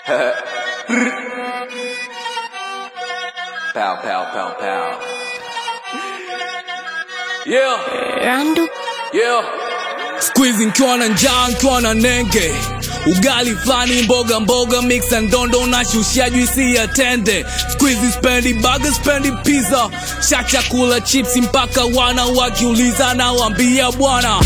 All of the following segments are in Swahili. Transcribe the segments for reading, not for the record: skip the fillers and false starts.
Pow, pow, pow, pow. Yeah. Randu. Yeah. Squeezing kiwa na njaa, kiwa na nenge. Ugali flani mboga mboga mix and dondo na shushia juisi ya tende. Squeezy spendi burger, spendi pizza. Shacha kula chips mpaka wana wakiuliza na wambia bwana.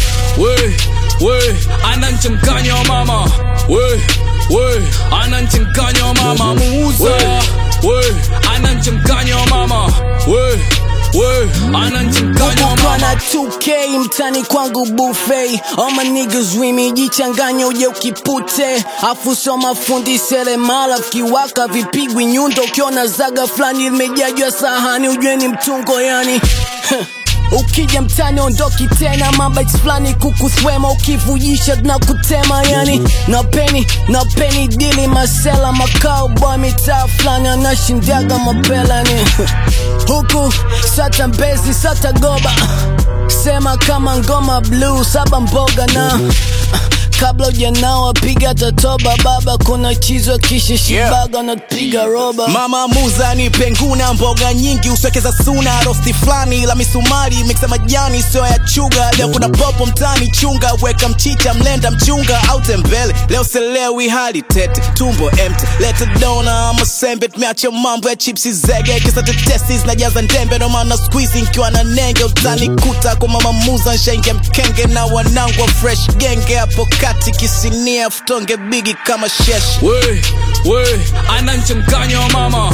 We, ananchanganya wa mama. We, ananchanganya wa mama muuza. We, ananchanganya wa mama. We, ananchanganya wa mama. Na 2K mtani kwangu buffet. All my niggas with me, jichanganya uje ukipute. Afu soma fundi seremala kiwaka vipigwi nyundo. Ukiona zaga flani limejajwa sahani ujue ni mtungo yani. Ukija mtani ondoki tena mabites flani kukuswema ukivujisha na kutema yani. Na peni dili masela makao boy mitaa flani anashindiaga mapela ni. Huku sata mbezi sata goba. Sema kama ngoma blue saba mboga na kabla ujanawa piga tatoba baba kuna chizo kisha shibaga na piga roba. Mama muza ni penguna mboga nyingi uswekeza suna rosti flani la misumari mixa majani sio ya chuga. Leo kuna popo mtani chunga weka mchicha mlenda mchunga au tembele. Leo selewi hali tete tumbo empty let it down ama sembe tumeacha mambo ya chipsi zege kisa tetesi zinajaza ndembe ndo maana squeezing kiwa na nenge utani kuta kwa mama muza nshenge mkenge na wanangu wa fresh genge hapo kati kisinia futonge bigi kama shesh. We, ananchanganya wa mama.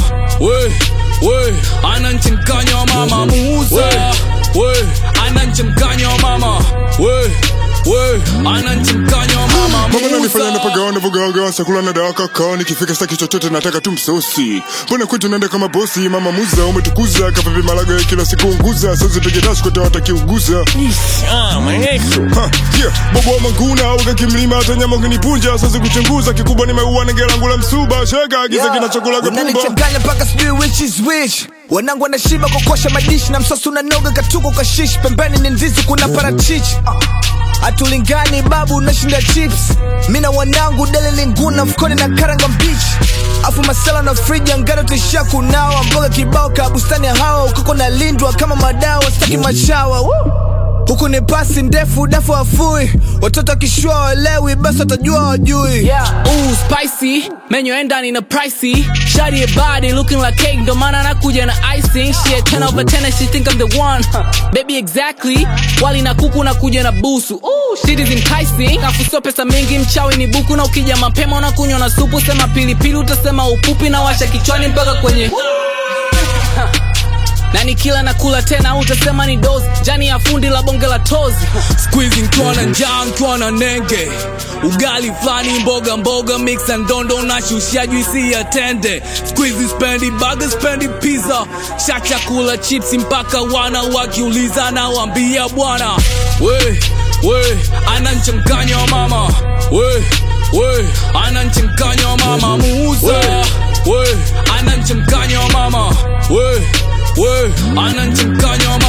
We, ananchanganya wa mama muuza. We, ananchanganya wa mama. We, ananchanganya wa mama muuza. Mama nifanya napagawa na vugaga sakula na dawa kakao nikifika staki chochote nataka tu msosi. Mbona kwetu naenda kama bosi mama muza umetukuza kapepe malaga ya kila siku unguza sasa pige dash kwa tawata kiuguza. Bobo wa manguna waka kimlima hata nyama ukinipunja sasa kuchunguza kikubwa nimeua nenge langu la msuba shega agiza kinachokula kapumba. Unanichanganya paka sijui which is which. Wanangu wanashiba kokosha madishi na msosi unanoga katuko kashish pembeni ni ndizi kuna parachichi. Atulingani babu unashinda chips. Mina wanangu dele linguna mfukoni na karanga mbichi. Afu masala na friji angano tishaku nawa mboga kibao kabustani ya hawa ukoko na lindwa kama madawa staki machawa. Huku ni pasi ndefu dafu wafui. Watoto kishua walewi basi watajua wajui. Ooh spicy, menu endani na pricey. Shawty your body looking like cake ndo maana nakuja na icing. She a 10 over 10 and she think I'm the one. Baby exactly, wali na kuku nakuja na busu. Ooh shit is enticing. Afu sio pesa mingi mchawi ni buku na ukija mapema unakunywa na supu. Sema pilipili utasema upupi na washa kichwani mpaka kwenye na nikila na kula tena utasema ni dozi. Jani ya fundi la bonge la tozi. Squeezing kiwa na njaa kiwa na nenge. Ugali flani mboga mboga mix and dondo na shushia juisi ya tende. Squeezy spendi burger spendi pizza. Shacha kula chips mpaka wana wakiuliza na wambia bwana. We, ananchanganya wa mama. We, ananchanganya wa mama muuza. We, ananchanganya wa mama. We, ananchanganya wa mama.